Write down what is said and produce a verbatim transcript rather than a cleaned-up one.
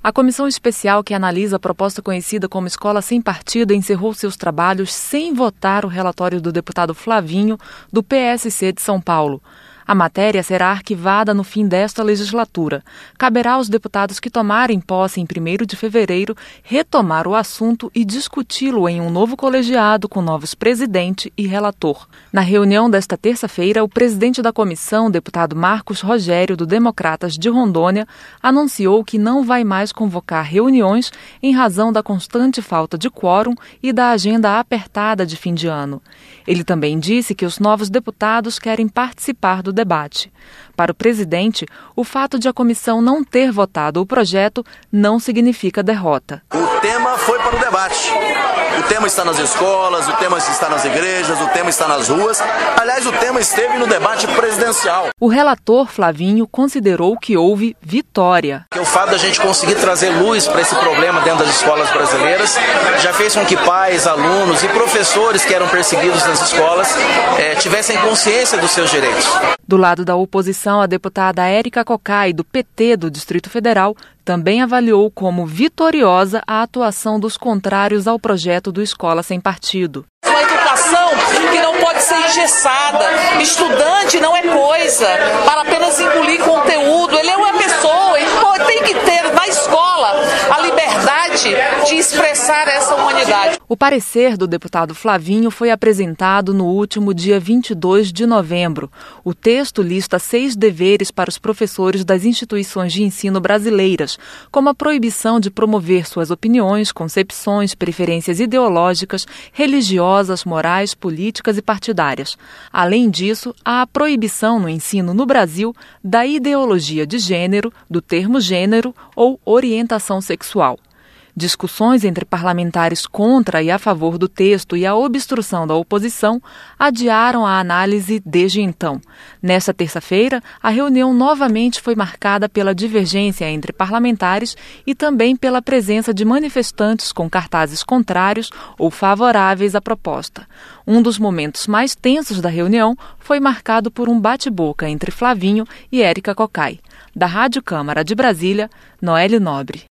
A comissão especial que analisa a proposta conhecida como Escola Sem Partido encerrou seus trabalhos sem votar o relatório do deputado Flavinho, do P S C de São Paulo. A matéria será arquivada no fim desta legislatura. Caberá aos deputados que tomarem posse em primeiro de fevereiro retomar o assunto e discuti-lo em um novo colegiado com novos presidente e relator. Na reunião desta terça-feira, o presidente da comissão, deputado Marcos Rogério, do Democratas de Rondônia, anunciou que não vai mais convocar reuniões em razão da constante falta de quórum e da agenda apertada de fim de ano. Ele também disse que os novos deputados querem participar do debate. Para o presidente, o fato de a comissão não ter votado o projeto não significa derrota. O tema foi para o debate. O tema está nas escolas, o tema está nas igrejas, o tema está nas ruas. Aliás, o tema esteve no debate presidencial. O relator Flavinho considerou que houve vitória. O fato da gente conseguir trazer luz para esse problema dentro das escolas brasileiras já fez com que pais, alunos e professores que eram perseguidos nas escolas eh, tivessem consciência dos seus direitos. Do lado da oposição, a deputada Érica Cocai, do P T do Distrito Federal, também avaliou como vitoriosa a atuação dos contrários ao projeto do Escola Sem Partido. Uma educação que não pode ser engessada. Estudante não é coisa para apenas engolir conteúdo. Ele é uma pessoa, ele tem que ter na escola a liberdade de expressar essa humanidade. O parecer do deputado Flavinho foi apresentado no último dia vinte e dois de novembro. O texto lista seis deveres para os professores das instituições de ensino brasileiras, como a proibição de promover suas opiniões, concepções, preferências ideológicas, religiosas, morais, políticas e partidárias. Além disso, há a proibição no ensino no Brasil da ideologia de gênero, do termo gênero ou orientação sexual. Discussões entre parlamentares contra e a favor do texto e a obstrução da oposição adiaram a análise desde então. Nesta terça-feira, a reunião novamente foi marcada pela divergência entre parlamentares e também pela presença de manifestantes com cartazes contrários ou favoráveis à proposta. Um dos momentos mais tensos da reunião foi marcado por um bate-boca entre Flavinho e Érica Cocai. Da Rádio Câmara de Brasília, Noelle Nobre.